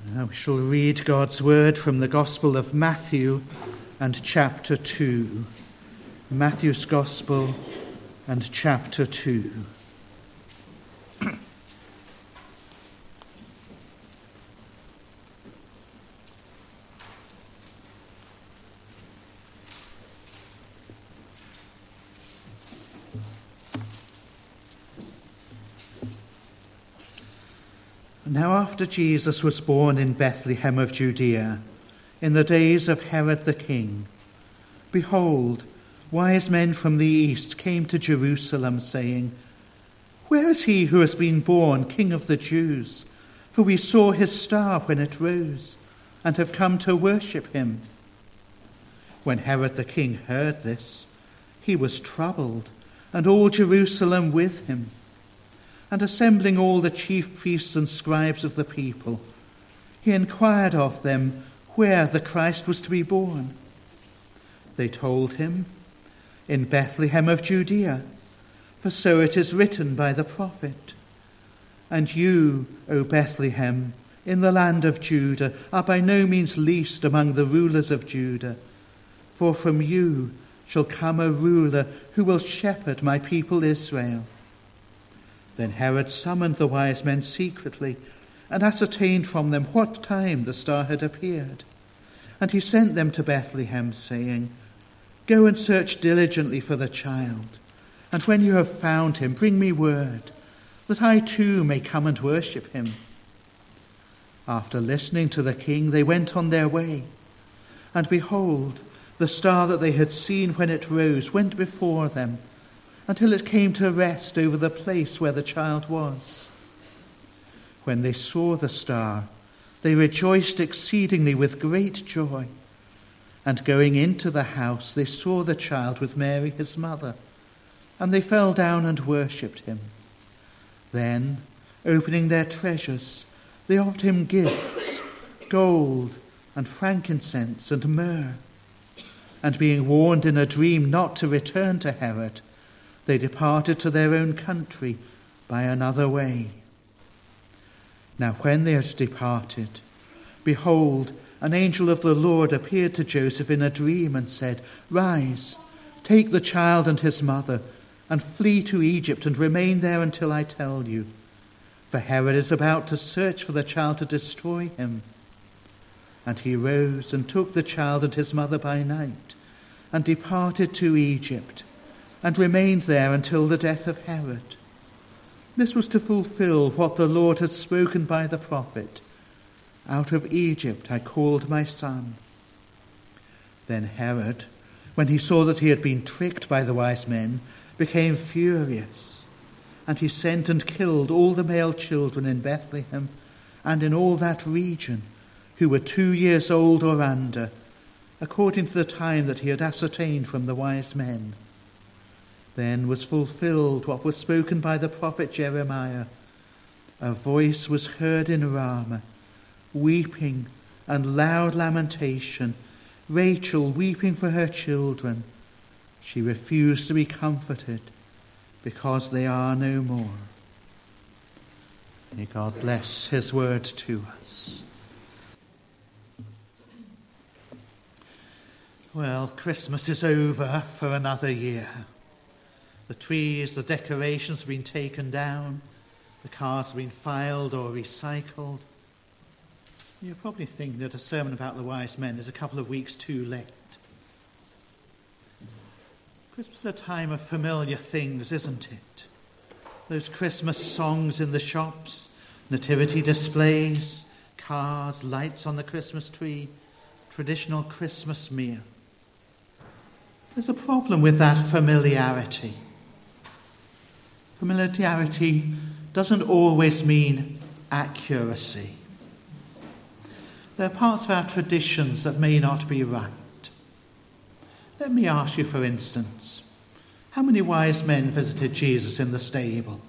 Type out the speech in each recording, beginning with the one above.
Now we shall read God's word from the Gospel of Matthew and chapter 2. Matthew's Gospel and chapter 2. Now after Jesus was born in Bethlehem of Judea, in the days of Herod the king, behold, wise men from the east came to Jerusalem, saying, "Where is he who has been born King of the Jews? For we saw his star when it rose, and have come to worship him." When Herod the king heard this, he was troubled, and all Jerusalem with him. And assembling all the chief priests and scribes of the people, he inquired of them where the Christ was to be born. They told him, "In Bethlehem of Judea, for so it is written by the prophet. And you, O Bethlehem, in the land of Judah, are by no means least among the rulers of Judah, for from you shall come a ruler who will shepherd my people Israel." Then Herod summoned the wise men secretly and ascertained from them what time the star had appeared. And he sent them to Bethlehem, saying, "Go and search diligently for the child, and when you have found him, bring me word, that I too may come and worship him." After listening to the king, they went on their way. And behold, the star that they had seen when it rose went before them, until it came to rest over the place where the child was. When they saw the star, they rejoiced exceedingly with great joy. And going into the house, they saw the child with Mary his mother, and they fell down and worshipped him. Then, opening their treasures, they offered him gifts, gold and frankincense and myrrh. And being warned in a dream not to return to Herod, they departed to their own country by another way. Now when they had departed, behold, an angel of the Lord appeared to Joseph in a dream and said, "Rise, take the child and his mother, and flee to Egypt and remain there until I tell you. For Herod is about to search for the child to destroy him." And he rose and took the child and his mother by night, and departed to Egypt, and remained there until the death of Herod. This was to fulfill what the Lord had spoken by the prophet, "Out of Egypt I called my son." Then Herod, when he saw that he had been tricked by the wise men, became furious, and he sent and killed all the male children in Bethlehem and in all that region who were 2 years old or under, according to the time that he had ascertained from the wise men. Then was fulfilled what was spoken by the prophet Jeremiah. A voice was heard in Ramah, weeping and loud lamentation, Rachel weeping for her children. She refused to be comforted because they are no more. May God bless his word to us. Well, Christmas is over for another year. The trees, the decorations have been taken down. The cars have been filed or recycled. You're probably thinking that a sermon about the wise men is a couple of weeks too late. Christmas is a time of familiar things, isn't it? Those Christmas songs in the shops, nativity displays, cars, lights on the Christmas tree, traditional Christmas meal. There's a problem with that familiarity. Familiarity doesn't always mean accuracy. There are parts of our traditions that may not be right. Let me ask you, for instance, how many wise men visited Jesus in the stable?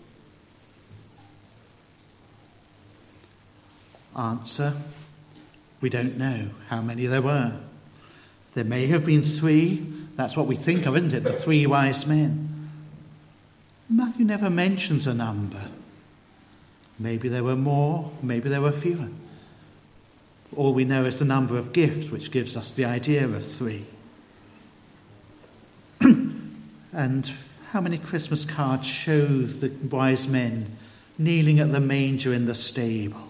Answer, we don't know how many there were. There may have been 3. That's what we think of, isn't it? The 3 wise men. Matthew never mentions a number. Maybe there were more, maybe there were fewer. All we know is the number of gifts, which gives us the idea of 3. And how many Christmas cards show the wise men kneeling at the manger in the stable?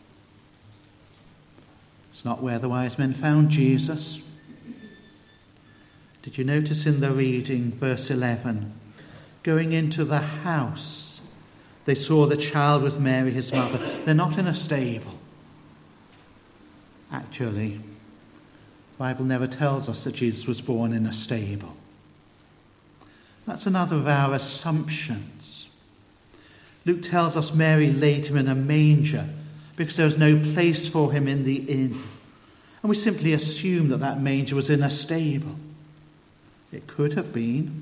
It's not where the wise men found Jesus. Did you notice in the reading, verse 11, going into the house, they saw the child with Mary, his mother. They're not in a stable. Actually, the Bible never tells us that Jesus was born in a stable. That's another of our assumptions. Luke tells us Mary laid him in a manger because there was no place for him in the inn. And we simply assume that that manger was in a stable. It could have been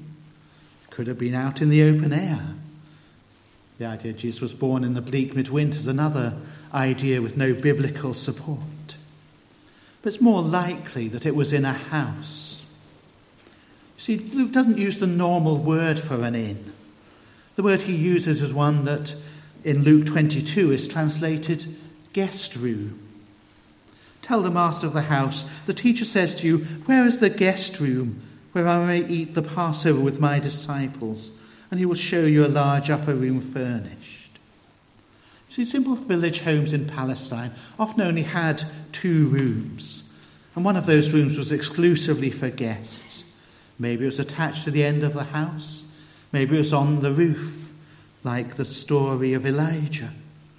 out in the open air. The idea Jesus was born in the bleak midwinter is another idea with no biblical support. But it's more likely that it was in a house. You see, Luke doesn't use the normal word for an inn. The word he uses is one that in Luke 22 is translated guest room. Tell the master of the house, the teacher says to you, where is the guest room where I may eat the Passover with my disciples? And he will show you a large upper room furnished. See, simple village homes in Palestine often only had 2 rooms, and one of those rooms was exclusively for guests. Maybe it was attached to the end of the house. Maybe it was on the roof, like the story of Elijah.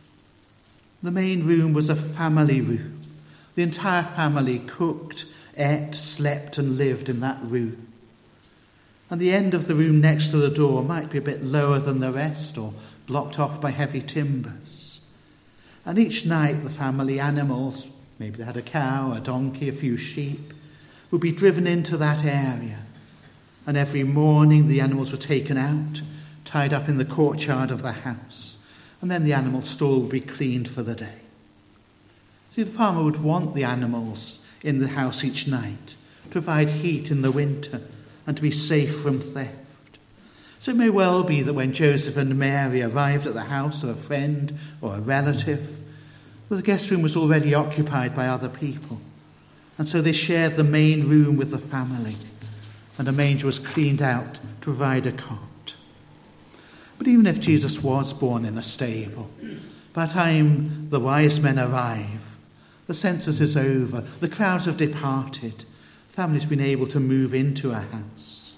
The main room was a family room. The entire family cooked, ate, slept, and lived in that room. And the end of the room next to the door might be a bit lower than the rest or blocked off by heavy timbers. And each night the family animals, maybe they had a cow, a donkey, a few sheep, would be driven into that area. And every morning the animals were taken out, tied up in the courtyard of the house. And then the animal stall would be cleaned for the day. See, the farmer would want the animals in the house each night to provide heat in the winter and to be safe from theft. So it may well be that when Joseph and Mary arrived at the house of a friend or a relative, the guest room was already occupied by other people. And so they shared the main room with the family, and a manger was cleaned out to provide a cot. But even if Jesus was born in a stable, by the time the wise men arrive, the census is over, the crowds have departed, the family's been able to move into a house.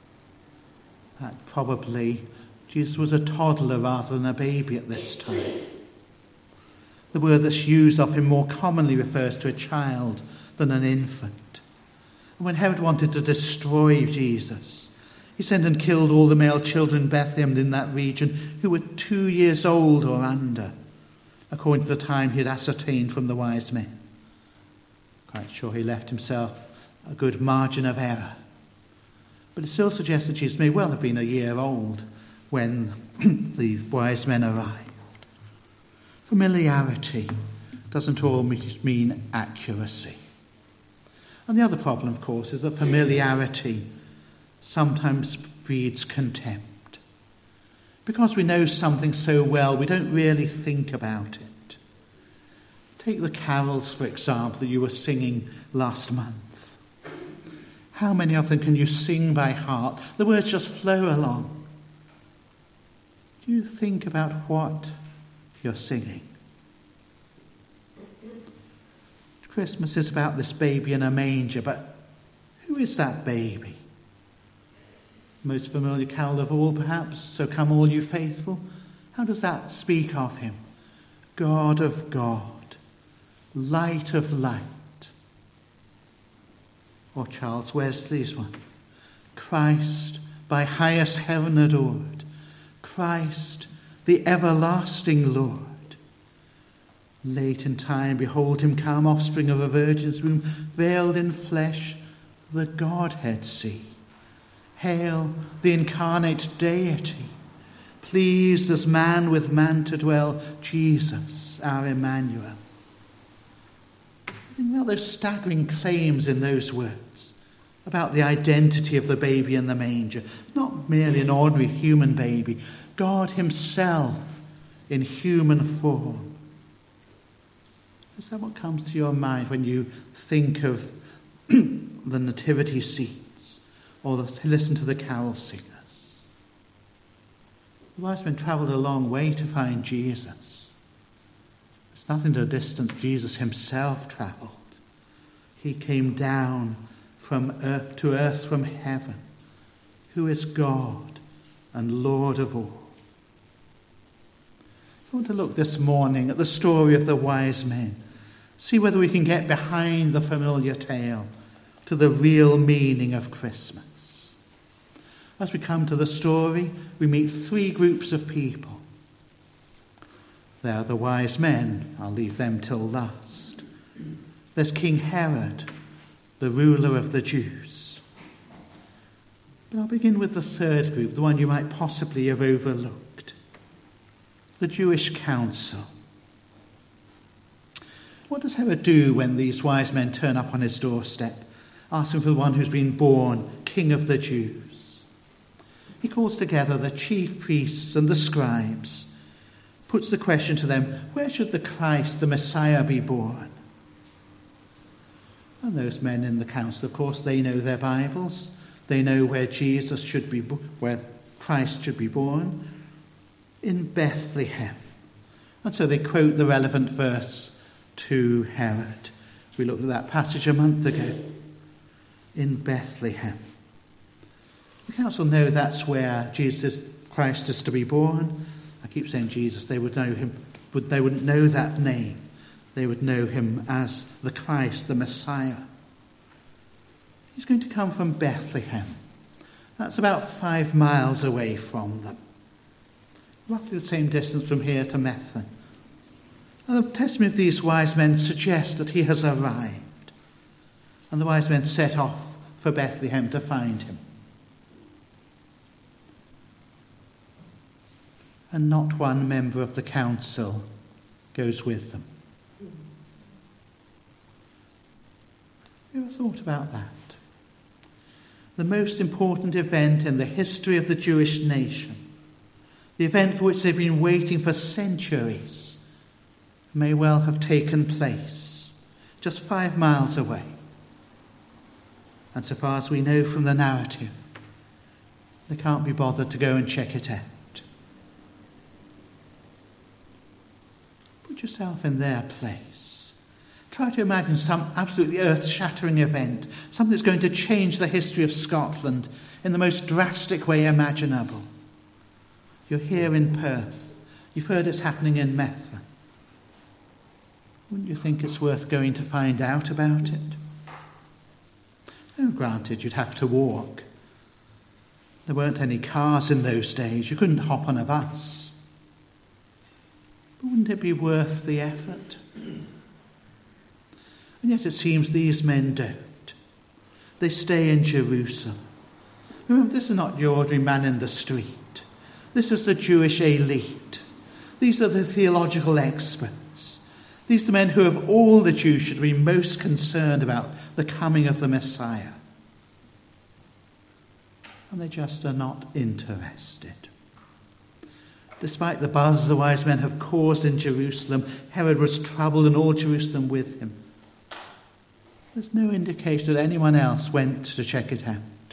That probably Jesus was a toddler rather than a baby at this time. The word that's used of him more commonly refers to a child than an infant. And when Herod wanted to destroy Jesus, he sent and killed all the male children in Bethlehem in that region who were 2 years old or under, according to the time he had ascertained from the wise men. Quite sure he left himself a good margin of error. But it still suggests that Jesus may well have been a year old when the wise men arrived. Familiarity doesn't always mean accuracy. And the other problem, of course, is that familiarity sometimes breeds contempt. Because we know something so well, we don't really think about it. Take the carols, for example, that you were singing last month. How many of them can you sing by heart? The words just flow along. Do you think about what you're singing? Christmas is about this baby in a manger, but who is that baby? Most familiar carol of all, perhaps, So Come All You Faithful. How does that speak of him? God of God, light of light. Or Charles Wesley's one. Christ, by highest heaven adored. Christ, the everlasting Lord. Late in time, behold him come, offspring of a virgin's womb, veiled in flesh, the Godhead see. Hail the incarnate deity, pleased as man with man to dwell, Jesus, our Emmanuel. Think about those staggering claims in those words about the identity of the baby in the manger. Not merely an ordinary human baby, God himself in human form. Is that what comes to your mind when you think of the nativity scenes or listen to the carol singers? The wise men travelled a long way to find Jesus. It's nothing to a distance Jesus himself travelled. He came down from earth to earth from heaven, who is God and Lord of all. I want to look this morning at the story of the wise men, see whether we can get behind the familiar tale to the real meaning of Christmas. As we come to the story, we meet three groups of people. There are the wise men. I'll leave them till last. There's King Herod, the ruler of the Jews. But I'll begin with the third group, the one you might possibly have overlooked. The Jewish council. What does Herod do when these wise men turn up on his doorstep, asking for the one who's been born King of the Jews? He calls together the chief priests and the scribes, puts the question to them, where should the Christ, the Messiah, be born? And those men in the council, of course, they know their Bibles. They know where Jesus should be, where Christ should be born, in Bethlehem. And so they quote the relevant verse to Herod. We looked at that passage a month ago. In Bethlehem. The council know that's where Jesus Christ is to be born. I keep saying Jesus, they would know him, but they wouldn't know that name. They would know him as the Christ, the Messiah. He's going to come from Bethlehem. That's about 5 miles away from them. Roughly the same distance from here to Methven. And the testimony of these wise men suggests that he has arrived. And the wise men set off for Bethlehem to find him. And not one member of the council goes with them. You ever thought about that? The most important event in the history of the Jewish nation, the event for which they've been waiting for centuries, may well have taken place just 5 miles away. And so far as we know from the narrative, they can't be bothered to go and check it out. Put yourself in their place. Try to imagine some absolutely earth-shattering event, something that's going to change the history of Scotland in the most drastic way imaginable. You're here in Perth. You've heard it's happening in Methven. Wouldn't you think it's worth going to find out about it? Oh, granted, you'd have to walk. There weren't any cars in those days. You couldn't hop on a bus. But wouldn't it be worth the effort? And yet it seems these men don't. They stay in Jerusalem. Remember, this is not the ordinary man in the street. This is the Jewish elite. These are the theological experts. These are the men who of all the Jews should be most concerned about the coming of the Messiah. And they just are not interested. Despite the buzz the wise men have caused in Jerusalem, Herod was troubled and all Jerusalem with him. There's no indication that anyone else went to check it out.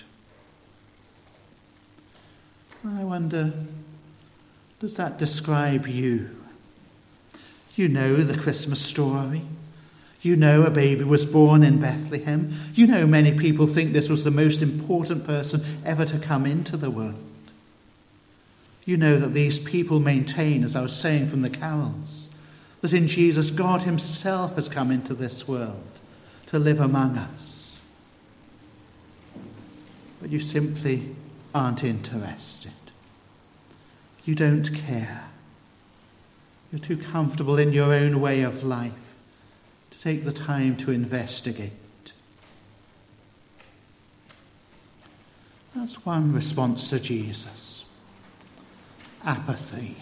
I wonder, does that describe you? You know the Christmas story. You know a baby was born in Bethlehem. You know many people think this was the most important person ever to come into the world. You know that these people maintain, as I was saying from the carols, that in Jesus God himself has come into this world to live among us. But you simply aren't interested. You don't care. You're too comfortable in your own way of life to take the time to investigate. That's one response to Jesus. Apathy.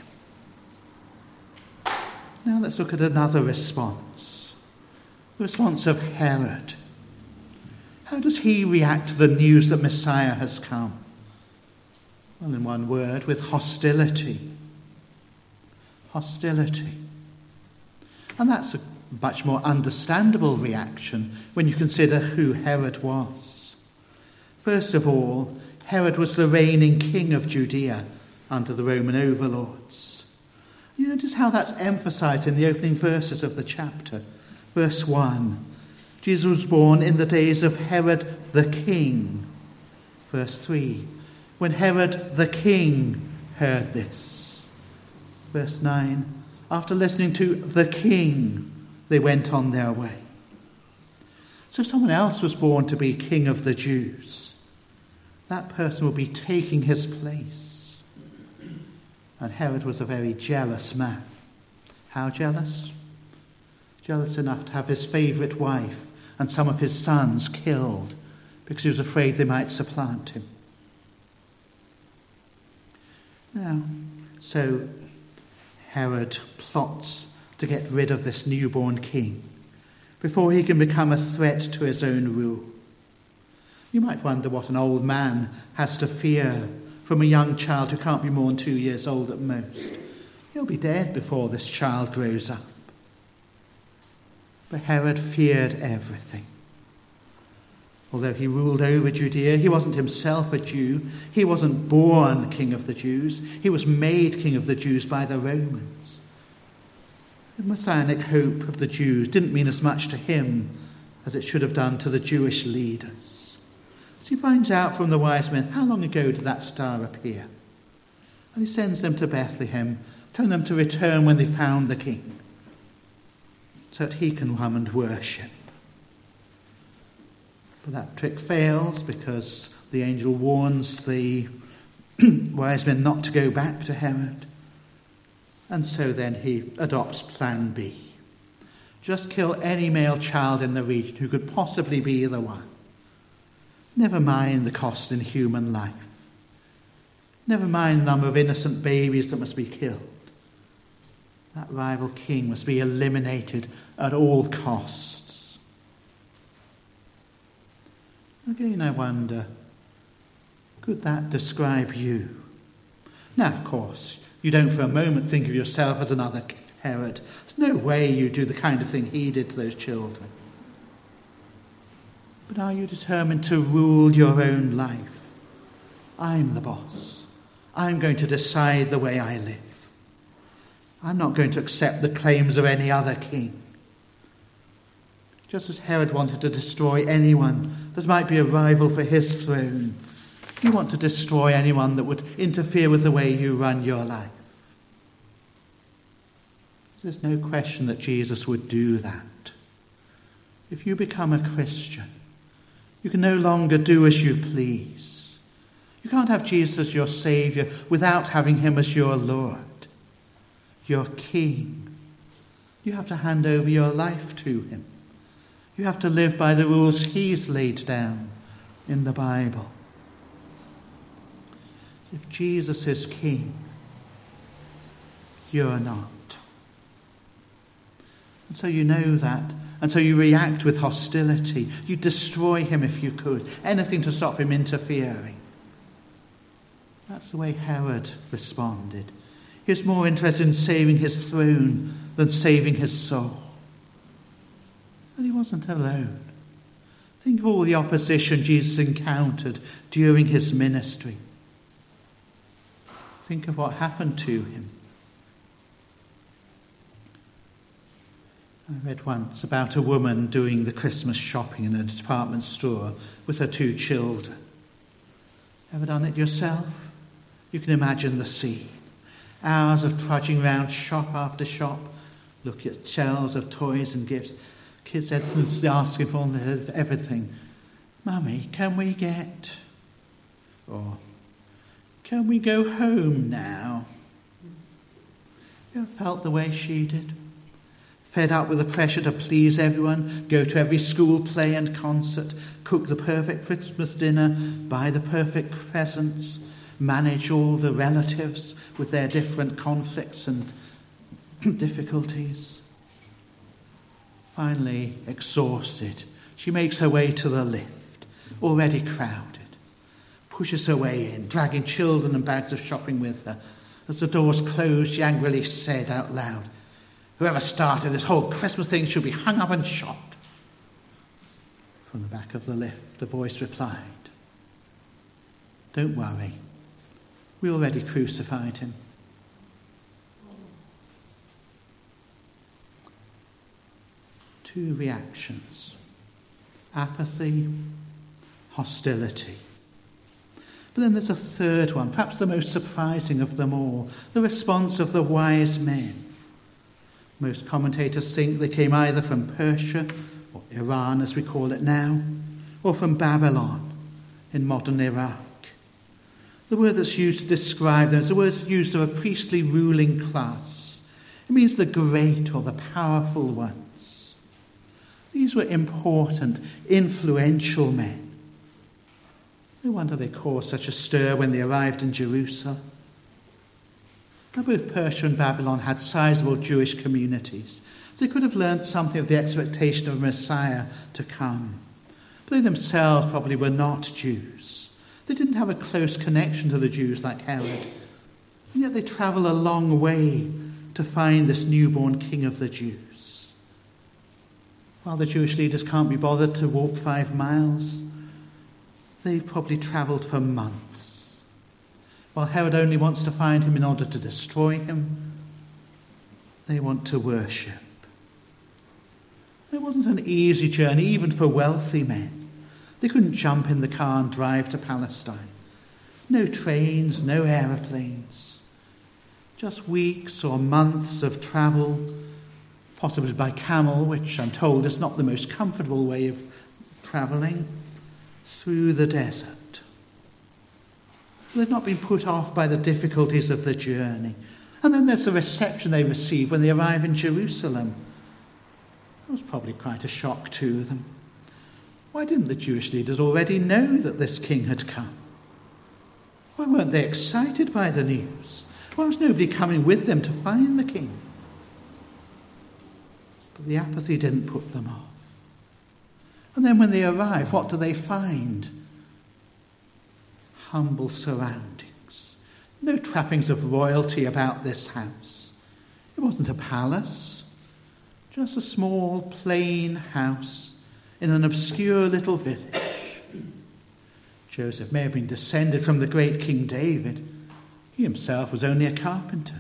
Now let's look at another response. The response of Herod. How does he react to the news that Messiah has come? Well, in one word, with hostility. Hostility. And that's much more understandable reaction when you consider who Herod was. First of all, Herod was the reigning king of Judea under the Roman overlords. You notice how that's emphasized in the opening verses of the chapter. Verse 1, Jesus was born in the days of Herod the king. Verse 3, when Herod the king heard this. Verse 9, after listening to the king, they went on their way. So someone else was born to be king of the Jews. That person will be taking his place. And Herod was a very jealous man. How jealous? Jealous enough to have his favourite wife and some of his sons killed because he was afraid they might supplant him. Now, so Herod plots to get rid of this newborn king before he can become a threat to his own rule. You might wonder what an old man has to fear from a young child who can't be more than 2 years old at most. He'll be dead before this child grows up. But Herod feared everything. Although he ruled over Judea, he wasn't himself a Jew. He wasn't born king of the Jews. He was made king of the Jews by the Romans. The messianic hope of the Jews didn't mean as much to him as it should have done to the Jewish leaders. So he finds out from the wise men, how long ago did that star appear? And he sends them to Bethlehem, telling them to return when they found the king, so that he can come and worship. But that trick fails because the angel warns the wise men not to go back to Herod. And so then he adopts plan B. Just kill any male child in the region who could possibly be the one. Never mind the cost in human life. Never mind the number of innocent babies that must be killed. That rival king must be eliminated at all costs. Again, I wonder, could that describe you? Now, of course, you don't for a moment think of yourself as another Herod. There's no way you do the kind of thing he did to those children. But are you determined to rule your own life? I'm the boss. I'm going to decide the way I live. I'm not going to accept the claims of any other king. Just as Herod wanted to destroy anyone that might be a rival for his throne, you want to destroy anyone that would interfere with the way you run your life. There's no question that Jesus would do that. If you become a Christian, you can no longer do as you please. You can't have Jesus as your Saviour without having him as your Lord, your King. You have to hand over your life to him. You have to live by the rules he's laid down in the Bible. If Jesus is King, you're not. And so you know that. And so you react with hostility. You destroy him if you could. Anything to stop him interfering. That's the way Herod responded. He was more interested in saving his throne than saving his soul. And he wasn't alone. Think of all the opposition Jesus encountered during his ministry. Think of what happened to him. I read once about a woman doing the Christmas shopping in a department store with her 2 children. Ever done it yourself? You can imagine the scene. Hours of trudging around shop after shop, looking at shelves of toys and gifts. Kids asking for everything. Mummy, can we get? Or, can we go home now? You ever felt the way she did? Fed up with the pressure to please everyone, go to every school play and concert, cook the perfect Christmas dinner, buy the perfect presents, manage all the relatives with their different conflicts and difficulties. Finally, exhausted, she makes her way to the lift, already crowded, pushes her way in, dragging children and bags of shopping with her. As the doors closed, she angrily said out loud, Whoever started this whole Christmas thing should be hung up and shot. From the back of the lift, a voice replied, "Don't worry, we already crucified him." Two reactions: apathy, hostility. But then there's a third one, perhaps the most surprising of them all, the response of the wise men. Most commentators think they came either from Persia, or Iran as we call it now, or from Babylon in modern Iraq. The word that's used to describe them is the word used of a priestly ruling class. It means the great or the powerful ones. These were important, influential men. No wonder they caused such a stir when they arrived in Jerusalem. Now, both Persia and Babylon had sizable Jewish communities. They could have learnt something of the expectation of a Messiah to come. But they themselves probably were not Jews. They didn't have a close connection to the Jews like Herod. And yet they travel a long way to find this newborn king of the Jews. While the Jewish leaders can't be bothered to walk 5 miles, they've probably travelled for months. While Herod only wants to find him in order to destroy him, they want to worship. It wasn't an easy journey, even for wealthy men. They couldn't jump in the car and drive to Palestine. No trains, no aeroplanes. Just weeks or months of travel, possibly by camel, which I'm told is not the most comfortable way of travelling, through the desert. They've not been put off by the difficulties of the journey. And then there's the reception they receive when they arrive in Jerusalem. It was probably quite a shock to them. Why didn't the Jewish leaders already know that this king had come? Why weren't they excited by the news? Why was nobody coming with them to find the king? But the apathy didn't put them off. And then when they arrive, what do they find? Humble surroundings. No trappings of royalty about this house. It wasn't a palace, just a small, plain house in an obscure little village. Joseph may have been descended from the great King David. He himself was only a carpenter.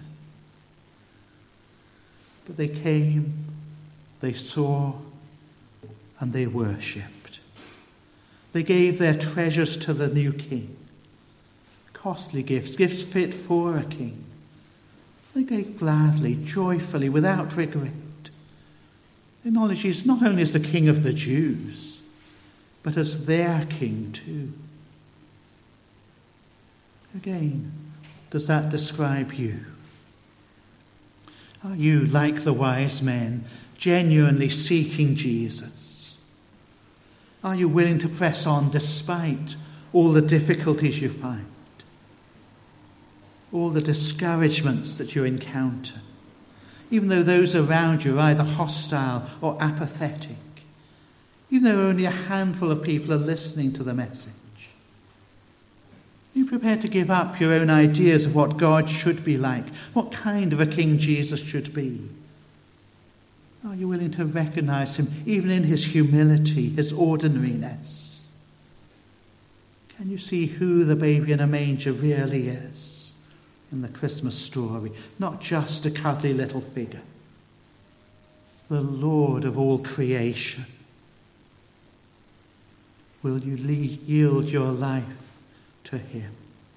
But they came, they saw, and they worshipped. They gave their treasures to the new king. Costly gifts, gifts fit for a king. They gave gladly, joyfully, without regret. Acknowledge he's not only as the king of the Jews, but as their king too. Again, does that describe you? Are you, like the wise men, genuinely seeking Jesus? Are you willing to press on despite all the difficulties you find? All the discouragements that you encounter, even though those around you are either hostile or apathetic, even though only a handful of people are listening to the message? Are you prepared to give up your own ideas of what God should be like, what kind of a king Jesus should be? Are you willing to recognize him even in his humility, his ordinariness? Can you see who the baby in a manger really is in the Christmas story? Not just a cuddly little figure. The Lord of all creation. Will you yield your life to him?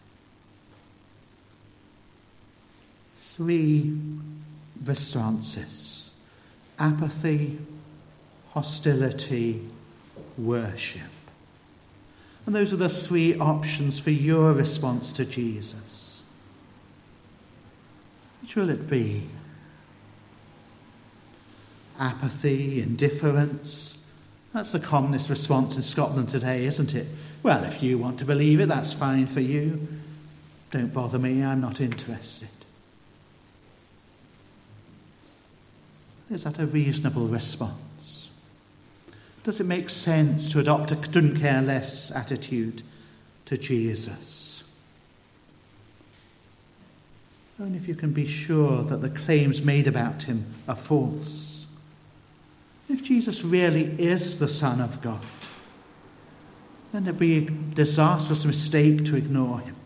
3 responses: apathy, hostility, worship. And those are the 3 options for your response to Jesus. Which will it be? Apathy, indifference. That's the commonest response in Scotland today, isn't it? Well, if you want to believe it, that's fine for you. Don't bother me, I'm not interested. Is that a reasonable response? Does it make sense to adopt a couldn't care less attitude to Jesus? only if you can be sure that the claims made about him are false. If Jesus really is the Son of God, then it would be a disastrous mistake to ignore him.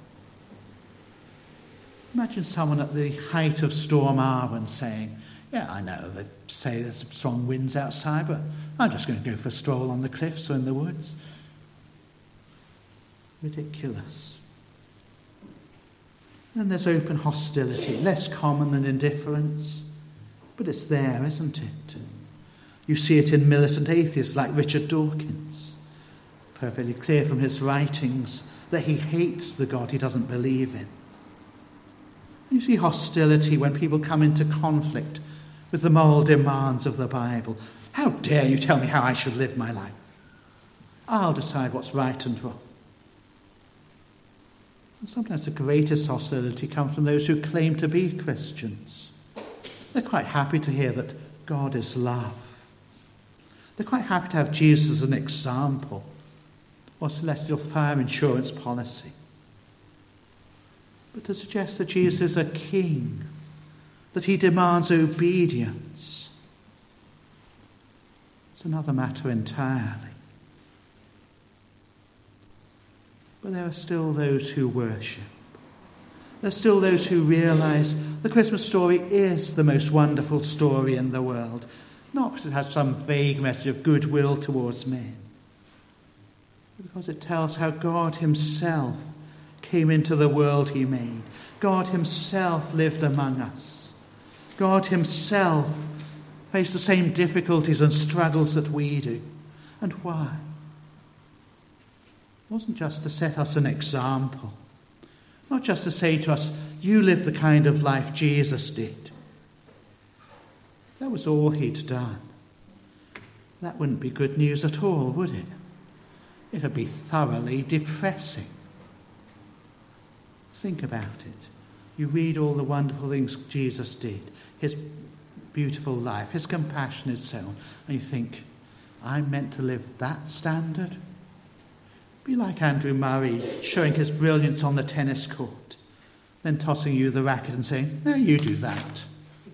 Imagine someone at the height of Storm Arwen saying, "Yeah, I know they say there's strong winds outside, but I'm just going to go for a stroll on the cliffs or in the woods." Ridiculous. Then there's open hostility, less common than indifference, but it's there, isn't it? You see it in militant atheists like Richard Dawkins. Perfectly clear from his writings that he hates the God he doesn't believe in. You see hostility when people come into conflict with the moral demands of the Bible. How dare you tell me how I should live my life? I'll decide what's right and wrong. And sometimes the greatest hostility comes from those who claim to be Christians. They're quite happy to hear that God is love. They're quite happy to have Jesus as an example or celestial fire insurance policy. But to suggest that Jesus is a king, that he demands obedience, it's another matter entirely. But there are still those who worship. There are still those who realise the Christmas story is the most wonderful story in the world, not because it has some vague message of goodwill towards men, but because it tells how God himself came into the world he made. God himself lived among us. God himself faced the same difficulties and struggles that we do. And why? It wasn't just to set us an example, not just to say to us, you live the kind of life Jesus did. If that was all he'd done, that wouldn't be good news at all, would it? It'd be thoroughly depressing. Think about it. You read all the wonderful things Jesus did, his beautiful life, his compassion, his so on, and you think, I'm meant to live that standard? Be like Andrew Murray showing his brilliance on the tennis court, then tossing you the racket and saying, no, you do that.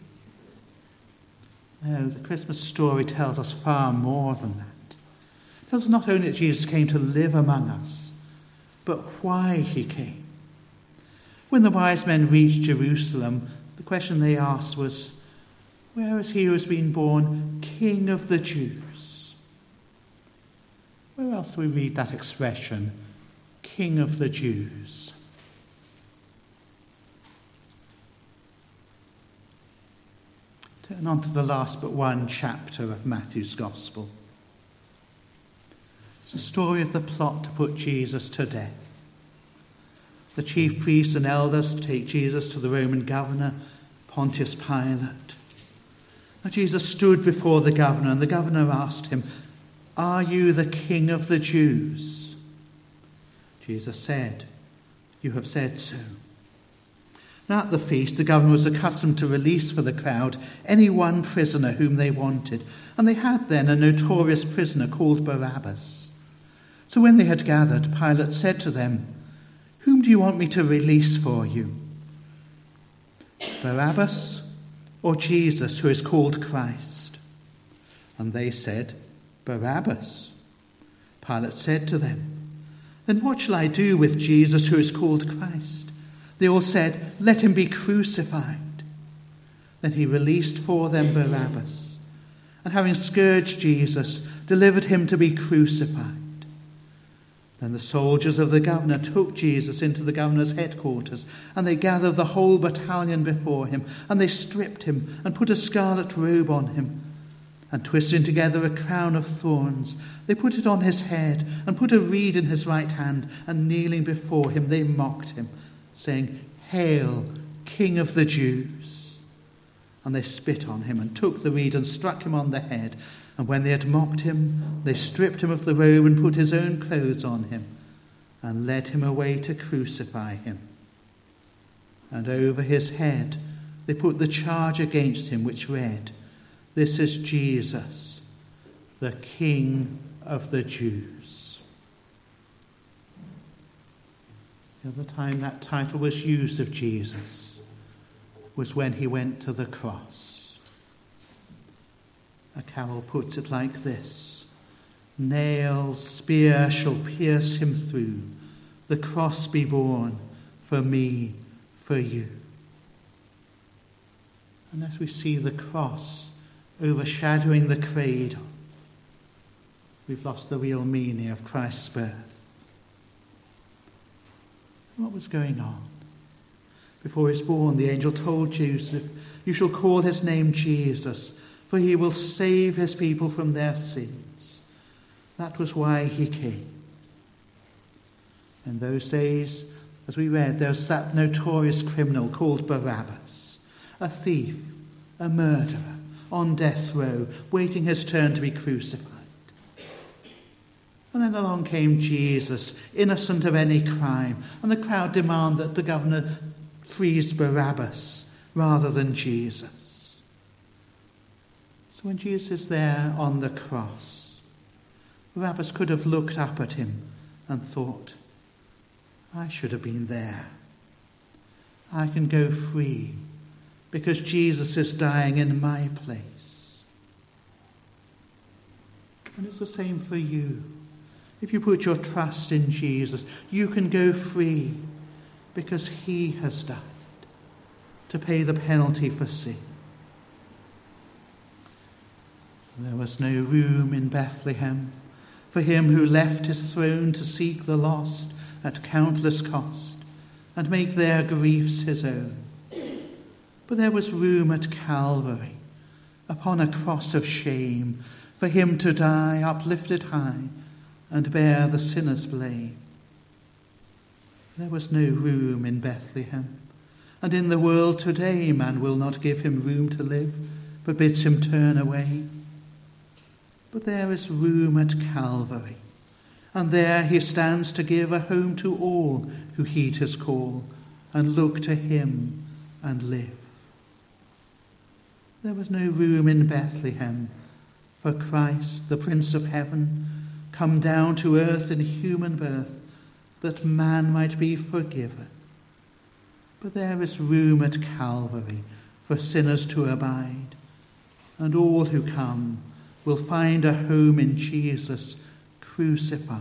No, the Christmas story tells us far more than that. It tells us not only that Jesus came to live among us, but why he came. When the wise men reached Jerusalem, the question they asked was, where is he who has been born King of the Jews? Where else do we read that expression, King of the Jews? Turn on to the last but one chapter of Matthew's Gospel. It's the story of the plot to put Jesus to death. The chief priests and elders take Jesus to the Roman governor, Pontius Pilate. Now Jesus stood before the governor, and the governor asked him, "Are you the King of the Jews?" Jesus said, "You have said so." Now at the feast, the governor was accustomed to release for the crowd any one prisoner whom they wanted, and they had then a notorious prisoner called Barabbas. So when they had gathered, Pilate said to them, "Whom do you want me to release for you? Barabbas or Jesus, who is called Christ?" And they said, "Barabbas." Pilate said to them, "Then what shall I do with Jesus, who is called Christ?" They all said, "Let him be crucified." Then he released for them Barabbas, and having scourged Jesus, delivered him to be crucified. Then the soldiers of the governor took Jesus into the governor's headquarters, and they gathered the whole battalion before him, and they stripped him and put a scarlet robe on him, and twisting together a crown of thorns, they put it on his head, and put a reed in his right hand, and kneeling before him, they mocked him, saying, "Hail, King of the Jews!" And they spit on him, and took the reed and struck him on the head. And when they had mocked him, they stripped him of the robe and put his own clothes on him, and led him away to crucify him. And over his head they put the charge against him, which read, "This is Jesus, the King of the Jews." The other time that title was used of Jesus was when he went to the cross. A carol puts it like this: nail, spear shall pierce him through, the cross be borne for me, for you. And as we see the cross overshadowing the cradle, we've lost the real meaning of Christ's birth. What was going on? Before he was born, the angel told Joseph, "You shall call his name Jesus, for he will save his people from their sins." That was why he came. In those days, as we read, there was that notorious criminal called Barabbas, a thief, a murderer, on death row, waiting his turn to be crucified. And then along came Jesus, innocent of any crime, and the crowd demand that the governor frees Barabbas rather than Jesus. So when Jesus is there on the cross, Barabbas could have looked up at him and thought, I should have been there. I can go free because Jesus is dying in my place. And it's the same for you. If you put your trust in Jesus, you can go free because he has died to pay the penalty for sin. There was no room in Bethlehem for him who left his throne to seek the lost at countless cost and make their griefs his own. But there was room at Calvary, upon a cross of shame, for him to die uplifted high and bear the sinner's blame. There was no room in Bethlehem, and in the world today man will not give him room to live, but bids him turn away. But there is room at Calvary, and there he stands to give a home to all who heed his call and look to him and live. There was no room in Bethlehem for Christ, the Prince of Heaven, come down to earth in human birth, that man might be forgiven. But there is room at Calvary for sinners to abide, and all who come will find a home in Jesus crucified.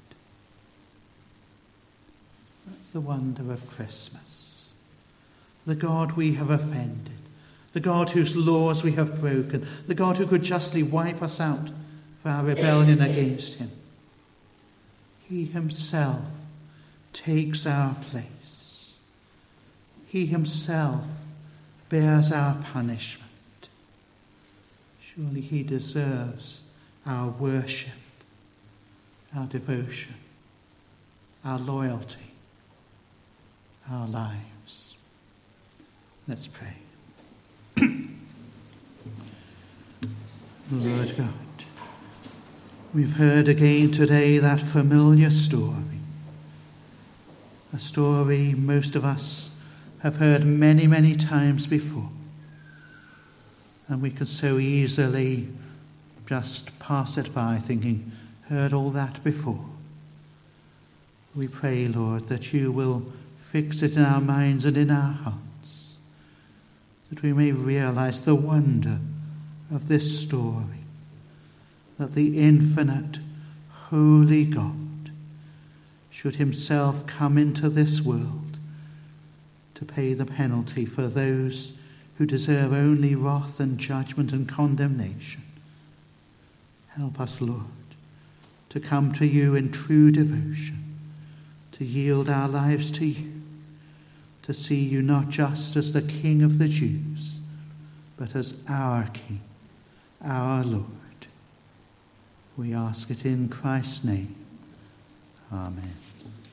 That's the wonder of Christmas. The God we have offended, the God whose laws we have broken, the God who could justly wipe us out for our rebellion against him. He himself takes our place. He himself bears our punishment. Surely he deserves our worship, our devotion, our loyalty, our lives. Let's pray. Lord God, we've heard again today that familiar story, a story most of us have heard many, many times before, and we could so easily just pass it by thinking, heard all that before. We pray, Lord, that you will fix it in our minds and in our hearts, that we may realize the wonder of this story, that the infinite, holy God should himself come into this world to pay the penalty for those who deserve only wrath and judgment and condemnation. Help us, Lord, to come to you in true devotion, to yield our lives to you, to see you not just as the King of the Jews, but as our King, our Lord. We ask it in Christ's name. Amen.